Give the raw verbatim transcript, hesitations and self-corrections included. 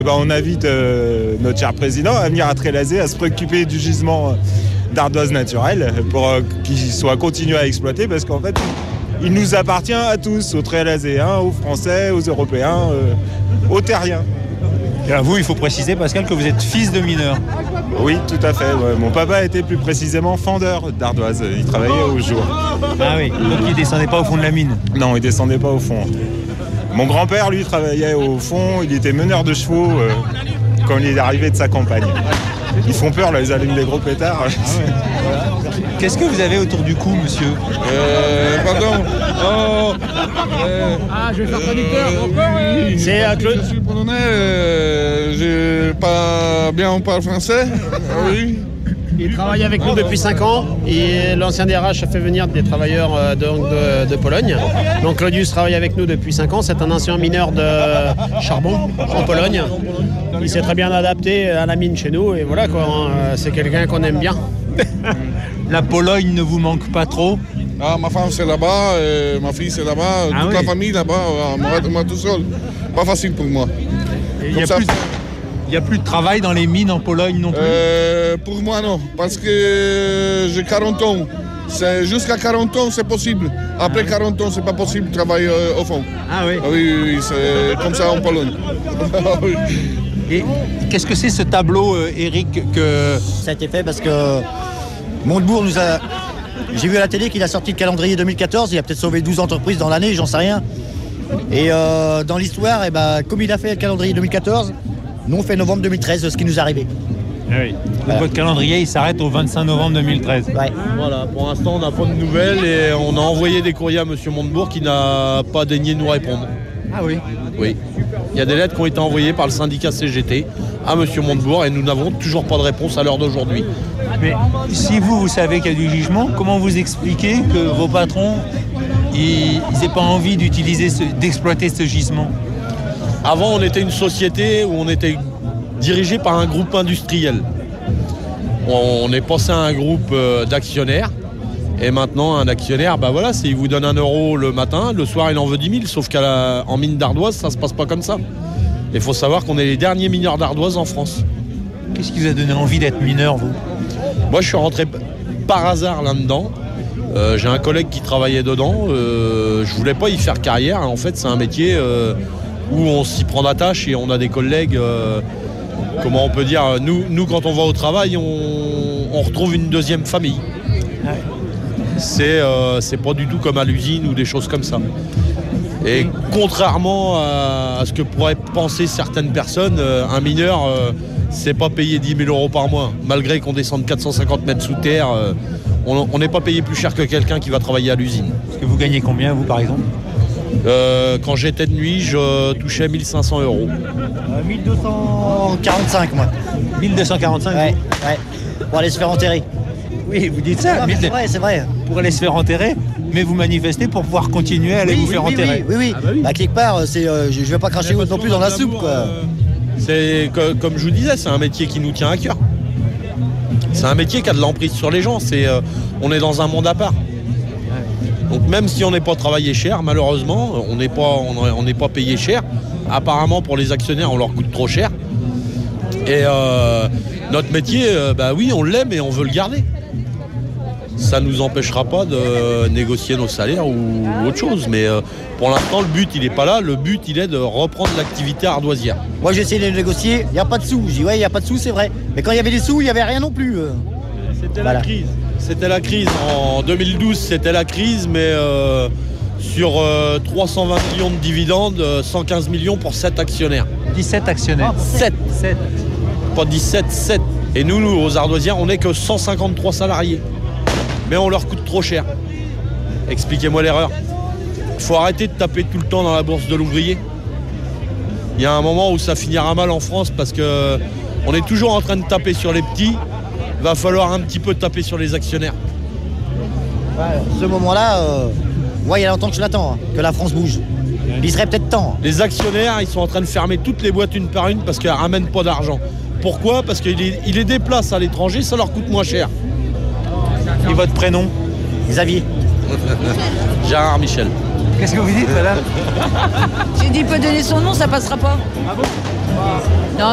bah, on invite euh, notre cher président à venir à Trélazé à se préoccuper du gisement d'ardoise naturelle pour euh, qu'il soit continué à exploiter parce qu'en fait, il nous appartient à tous, aux Trélazéens, aux Français, aux Européens, euh, aux Terriens. Et à vous, il faut préciser, Pascal, que vous êtes fils de mineur. Oui, tout à fait. Ouais. Mon papa était plus précisément fendeur d'ardoise. Il travaillait au jour. Ah oui, donc il descendait pas au fond de la mine. Non, il descendait pas au fond. Mon grand-père, lui, travaillait au fond. Il était meneur de chevaux euh, quand il est arrivé de sa campagne. Ils font peur, là, ils allument des gros pétards. Ah ouais. Qu'est-ce que vous avez autour du cou, monsieur ? Euh, pardon. Oh, euh, ah, je vais faire traducteur. Euh, oui. C'est à Claude. Je suis polonais. Euh, je pas bien parle français. Oui. Il travaille avec nous depuis cinq ans et l'ancien D R H a fait venir des travailleurs de, de, de Pologne. Donc Claudius travaille avec nous depuis cinq ans. C'est un ancien mineur de charbon en Pologne. Il s'est très bien adapté à la mine chez nous et voilà quoi. C'est quelqu'un qu'on aime bien. La Pologne ne vous manque pas trop ? Ah, ma femme c'est là-bas, euh, ma fille c'est là-bas, ah, toute oui. La famille là-bas, euh, moi, moi tout seul. Pas facile pour moi. Il n'y a, a plus de travail dans les mines en Pologne non plus euh, Pour moi non, parce que j'ai quarante ans. C'est, jusqu'à quarante ans c'est possible. Après ah, quarante ans c'est pas possible de travailler euh, au fond. Ah oui ah, oui, oui, oui, c'est comme ça en Pologne. Oui. Et qu'est-ce que c'est ce tableau, euh, Eric que... Ça a été fait parce que Montebourg nous a... J'ai vu à la télé qu'il a sorti le calendrier deux mille quatorze, il a peut-être sauvé douze entreprises dans l'année, j'en sais rien. Et euh, dans l'histoire, eh ben, comme il a fait le calendrier deux mille quatorze, nous on fait novembre deux mille treize, ce qui nous est arrivé. Ah oui. Donc votre calendrier il s'arrête au vingt-cinq novembre deux mille treize. Ouais. Voilà, pour l'instant on n'a pas de nouvelles et on a envoyé des courriers à M. Montebourg qui n'a pas daigné nous répondre. Ah oui. Oui. Il y a des lettres qui ont été envoyées par le syndicat C G T à M. Montebourg et nous n'avons toujours pas de réponse à l'heure d'aujourd'hui. Mais si vous, vous savez qu'il y a du jugement, comment vous expliquez que vos patrons ils n'aient pas envie d'utiliser ce, d'exploiter ce gisement ? Avant, on était une société où on était dirigé par un groupe industriel. On est passé à un groupe d'actionnaires. Et maintenant, un actionnaire, bah voilà, c'est, il vous donne un euro le matin, le soir, il en veut dix mille. Sauf qu'en mine d'ardoise, ça se passe pas comme ça. Il faut savoir qu'on est les derniers mineurs d'ardoise en France. Qu'est-ce qui vous a donné envie d'être mineur, vous ? Moi, je suis rentré par hasard là-dedans. Euh, j'ai un collègue qui travaillait dedans. Euh, je voulais pas y faire carrière. En fait, c'est un métier euh, où on s'y prend d'attache et on a des collègues. Euh, comment on peut dire, nous, nous, quand on va au travail, on, on retrouve une deuxième famille. Ouais. C'est, euh, c'est pas du tout comme à l'usine ou des choses comme ça. Et contrairement à, à ce que pourraient penser certaines personnes, euh, un mineur, euh, c'est pas payé dix mille euros par mois. Malgré qu'on descende quatre cent cinquante mètres sous terre, euh, on n'est pas payé plus cher que quelqu'un qui va travailler à l'usine. Est-ce que vous gagnez combien, vous, par exemple ? euh, Quand j'étais de nuit, je touchais mille cinq cents euros. Euh, mille deux cent quarante-cinq, moi. mille deux cent quarante-cinq Ouais, ouais. Pour aller se faire enterrer. Oui, vous dites ça. Non, mais c'est vrai, c'est vrai. Pour aller se faire enterrer, mais vous manifestez pour pouvoir continuer à aller oui, vous faire oui, enterrer. Oui, oui, oui. Ah bah oui. Bah, quelque part, c'est, euh, je ne vais pas cracher non plus dans la soupe, quoi. Euh... C'est, comme je vous disais, c'est un métier qui nous tient à cœur. C'est un métier qui a de l'emprise sur les gens. C'est, euh, on est dans un monde à part. Donc même si on n'est pas travaillé cher, malheureusement, on n'est pas, on n'est pas payé cher. Apparemment, pour les actionnaires, on leur coûte trop cher. Et euh, notre métier, euh, bah oui, on l'aime et on veut le garder. Ça ne nous empêchera pas de négocier nos salaires ou autre chose. Mais euh, pour l'instant, le but, il n'est pas là. Le but, il est de reprendre l'activité ardoisière. Moi, j'ai essayé de négocier. Il n'y a pas de sous. Je dis, ouais, il n'y a pas de sous, c'est vrai. Mais quand il y avait des sous, il n'y avait rien non plus. C'était voilà. la crise. C'était la crise. En deux mille douze, c'était la crise. Mais euh, sur euh, trois cent vingt millions de dividendes, cent quinze millions pour sept actionnaires. dix-sept actionnaires. sept. sept. Pas dix-sept, sept. Et nous, nous aux ardoisières, on n'est que cent cinquante-trois salariés. Mais on leur coûte trop cher. Expliquez-moi l'erreur. Il faut arrêter de taper tout le temps dans la bourse de l'ouvrier. Il y a un moment où ça finira mal en France parce qu'on est toujours en train de taper sur les petits. Il va falloir un petit peu taper sur les actionnaires. Ouais, ce moment-là, euh, ouais, il y a longtemps que je l'attends, hein, que la France bouge. Il serait peut-être temps. Les actionnaires, ils sont en train de fermer toutes les boîtes une par une parce qu'elles ne ramènent pas d'argent. Pourquoi ? Parce qu'ils les, ils les déplacent à l'étranger, ça leur coûte moins cher. Et votre prénom ? Xavier. Gérard Michel. Qu'est-ce que vous dites, madame ? J'ai dit, il peut donner son nom, ça passera pas. Ah bon ?